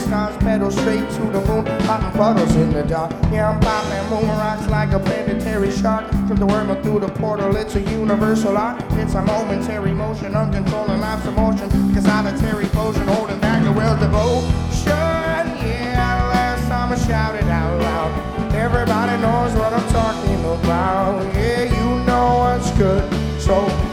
stars, pedal straight to the moon. Popping puddles in the dark. Yeah, I'm popping moon rocks like a planetary shark. From the wormhole through the portal, it's a universal art. It's a momentary motion, uncontrolling life's emotion. Solitary potion, holding back the will's devotion. Yeah, last time I shouted out loud. Everybody knows what I'm talking about. Yeah, you know what's good. So